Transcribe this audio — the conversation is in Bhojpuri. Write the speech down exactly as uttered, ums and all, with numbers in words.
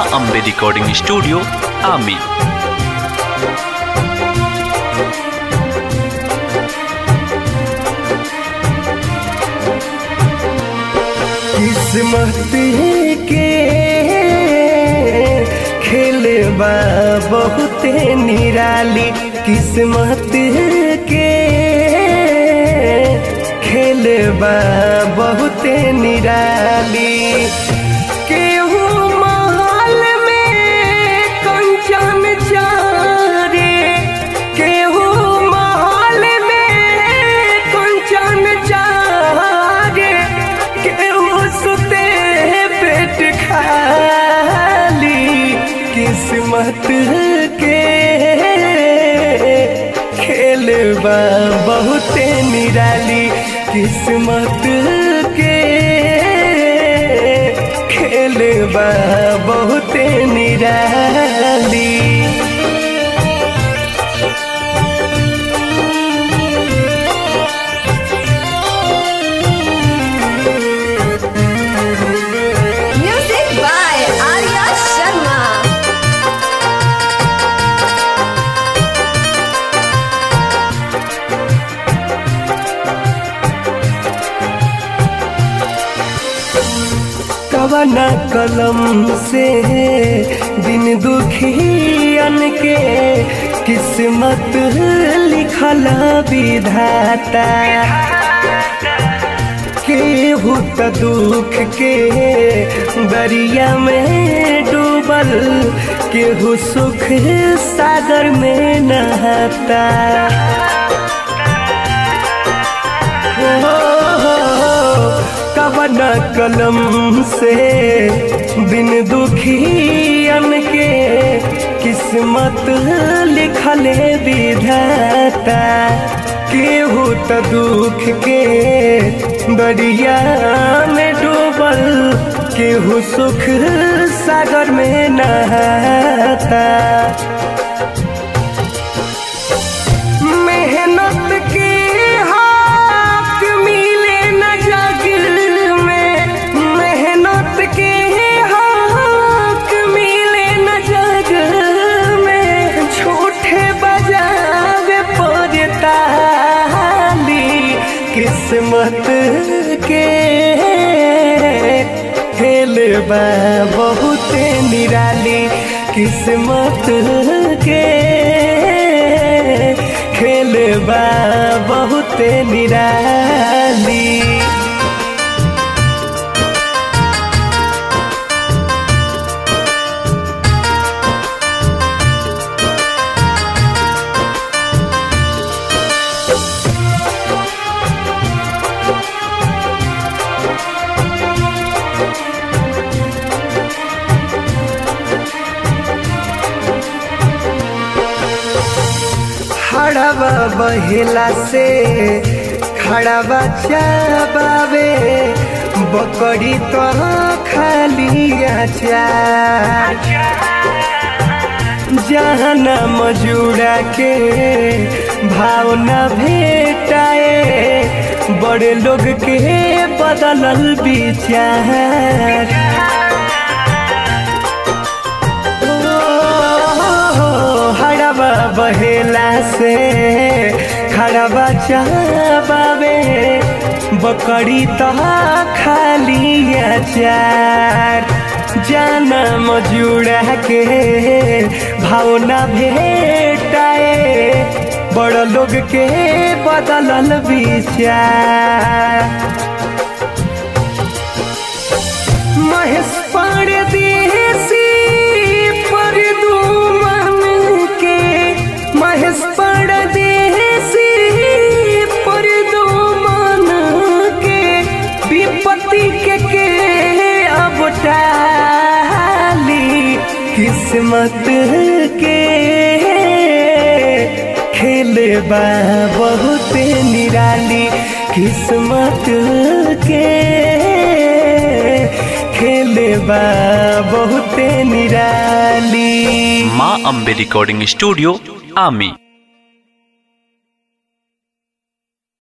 अम्बे रिकॉर्डिंग स्टूडियो आमी। किस्मत के खेल बा बहुते निराली, किस्मत के खेल बा बहुते निराली। केहू महल में कंचन चारे, केहू महल में कंचन चारे, केहू सुते पेट खाली। किस्मत के खेल बा बहुते निराली, किस्मत के खेल बा बहुते निराली। Music by Arya Sharma. कवना कलम से दिन दुखियन के किस्मत लिखल विधाता। केहू त दुख के दरिया में डूबल, केहू सुख सागर में नहाता। कवना कलम से बिन दुखियन के किस्मत लिखले विधाता। केहू त दुख के दरिया में डूबल, केहू सुख सागर में नहाता। मेहनत के हक मिले न जग में, मेहनत के हक मिले न जग में, झूठे बजावे पड़ता। किस्मत के खेल बा बहुते निराली, किस्मत के खेल बा बहुते निराली। खड़ावा बहेला से खड़ावा चाबावे, बकरी तो खाली आचार। जहाना मजूरा के भावना भेटाए, बड़े लोग के बदलल विचार। हड़बा बहेला से खड़बा चाबावे, बकरी तो खाली आचार। जाना मजूरा के भावना भेटाए, बड़ लोग के बदलल विचार। महेश परदेसी परदुमन के, महेश परदेसी परदुमन के, विपत्ति के के अब टाली। किस्मत के खेल बा बहुते निराली, किस्मत के खेल बा बहुते निराली। माँ अम्बे रिकॉर्डिंग स्टूडियो आमी।